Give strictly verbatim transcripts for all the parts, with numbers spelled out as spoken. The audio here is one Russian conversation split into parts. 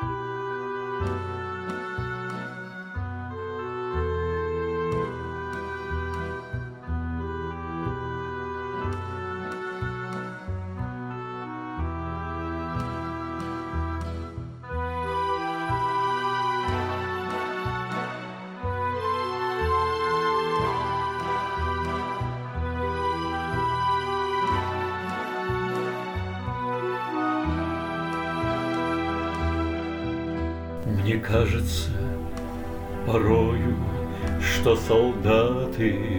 Мне кажется порою, что солдаты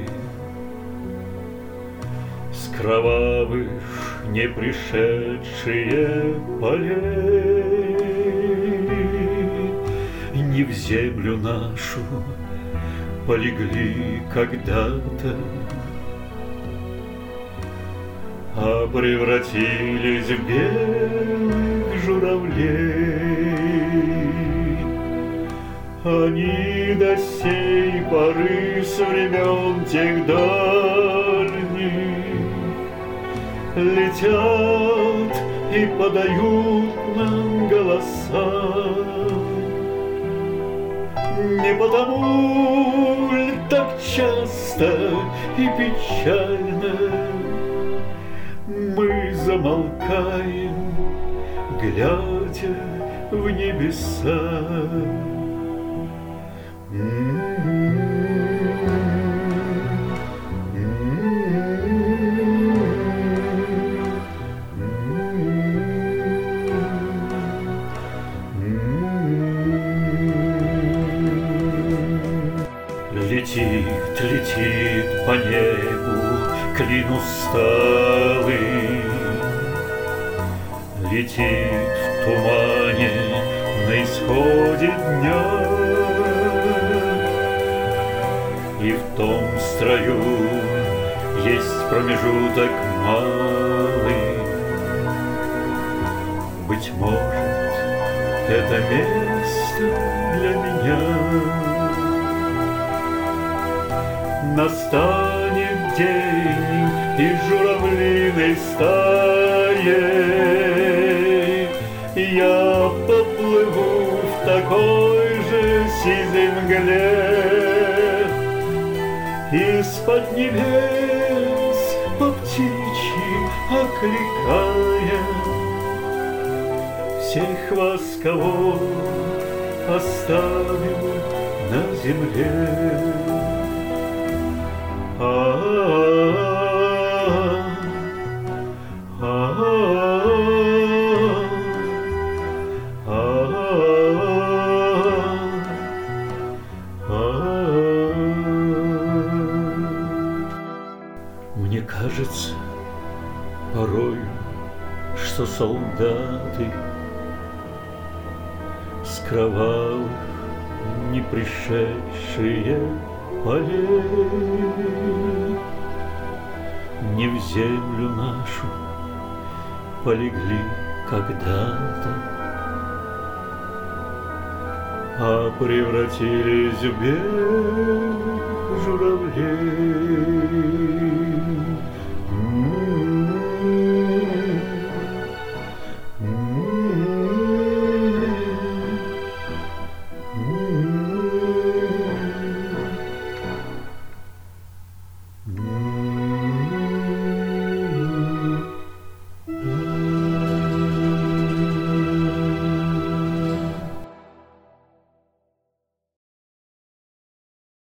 с кровавых не пришедшие полей не в землю нашу полегли когда-то, а превратились в белых журавлей. Они до сей поры с времен тех дальних летят и подают нам голоса. Не потому ли так часто и печально мы замолкаем, глядя в небеса? Летит, летит по небу клин усталый, летит в тумане на исходе дня, и в том строю есть промежуток малый. Быть может, это место для меня. Настанет день, и журавлиной стаей я поплыву в такой же сизой мгле. Из-под небес по птичьи окликая всех вас, кого оставил на земле. Мне кажется порою, что солдаты с кровавых не пришедшие полей не в землю нашу полегли когда-то, а превратились в белых журавлей.